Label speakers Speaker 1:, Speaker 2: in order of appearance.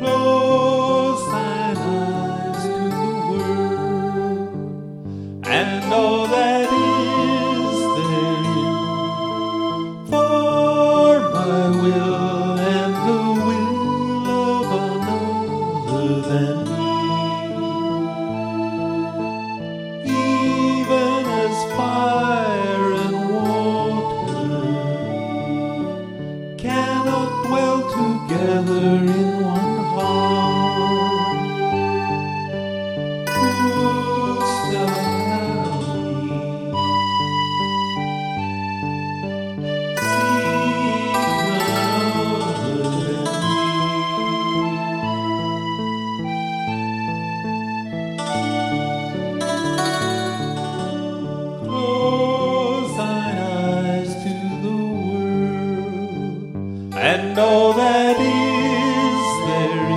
Speaker 1: Close thine eyes to the world and all that is therein, for my will and the will of another than me, even as fire and water cannot dwell together in one heart. Wouldst thou have me seek another than me? Close thine eyes to the world and all that is therein,